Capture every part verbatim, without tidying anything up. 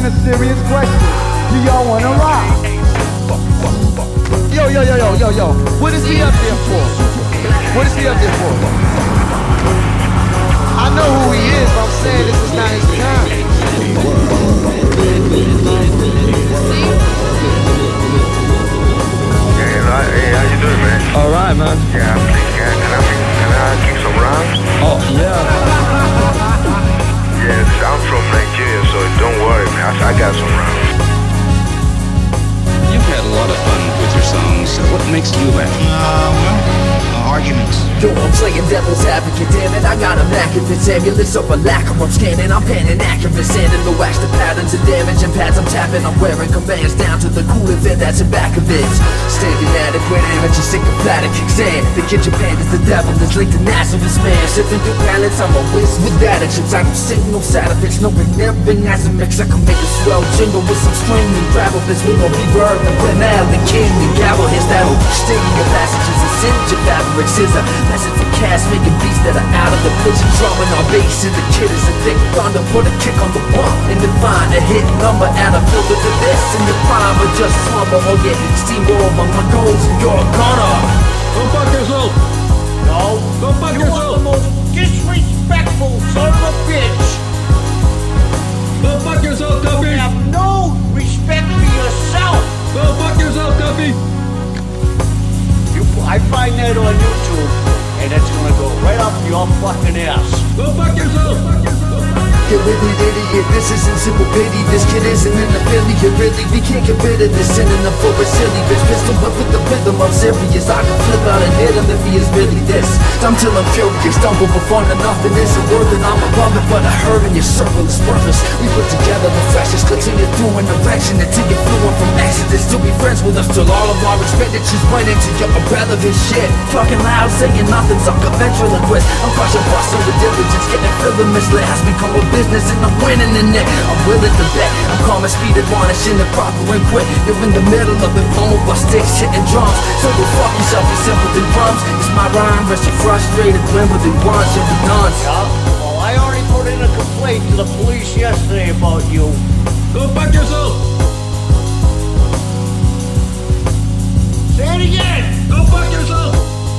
a serious question. Do y'all wanna rock? Yo, yo, yo, yo, yo, yo. What is he up there for? What is he up there for? I know who he is, but I'm saying this is not his time. Hey, how you doing, man? All right, man. Yeah, please, can, can, I, can I keep some rhymes? Oh, yeah. Yes, I'm from Nigeria, so don't worry, man. I, I got some rhymes. You've had a lot of fun with your songs. What makes you laugh? Uh, well, uh, arguments. Yo, I'm playing devil's advocate, damn it, I got a knack if it's ambulance over lack of I'm scanning, I'm panning accurate, sanding the wax, the patterns of damage and pads I'm tapping, I'm wearing commands down to the cool event that's in back of it. Standing adequate amateur sycophatic exam. The kitchen pan is the devil, that's linked to Nazareth man. Sipping through pallets, I'm a whiz with attitudes. I don't sing no side effects, no remembering as a mix. I can make a swell jingle with some string and gravel. This will be verb and banal and king and gavel hits that'll sting your passages and singe your fabric scissor. Message for cast, making beats that are out of the picture. Drumming on bass and the kid is a thick thunder. Put a kick on the bump and define a hit number. Add a filter to this in your prime, but just slumber or get steamroll on my goals and you're a gunner. Go fuck yourself. No. Go fuck you yourself. are the most disrespectful son of a bitch. Go fuck yourself, Tuffy. You have no respect for yourself. Go fuck yourself, Tuffy. You, I find that on YouTube, and it's gonna go right up your fucking ass. Go fuck yourself. Fuck yourself. Get with it, idiot, this isn't simple pity. This kid isn't an affiliate, really. We can't get rid of this, sending him for a silly bitch. Pistol whip with the rhythm, I'm serious. I can flip out and hit him if he is really this. I'm till I'm furious, stumble before nothing isn't worth it. I'm above it, but I heard in your circle is worthless. We put together the freshest, continue through an erection until you're fluent from exodus. To be friends with us till all of our expenditures went into your irrelevant shit. Talking loud, saying nothing's, I'm a ventriloquist. I'm crushing busting with diligence, getting feeling misled. Has become a business and I'm winning in it. I'm willing to bet, I'm calm and speed admonishing the proper and quick. You're in the middle of it, pummeled by sticks hitting drums. So go fuck yourself, you're simple than drums. It's my rhyme, rest you frustrated, glimmer than once, you'll be done. Yeah, well, I already put in a complaint to the police yesterday about you. Go fuck yourself. Say it again. Go fuck yourself.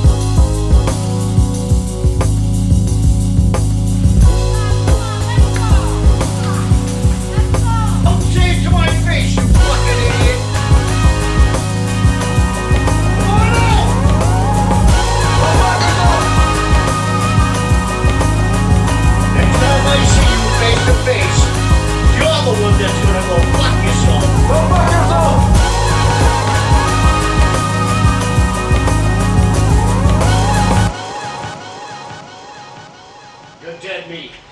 Don't say it to my face, you fucking idiot. Come on out. Go fuck yourself. Next time I see you face to face, you're the one that's gonna go fuck yourself. Go fuck yourself. You're dead meat.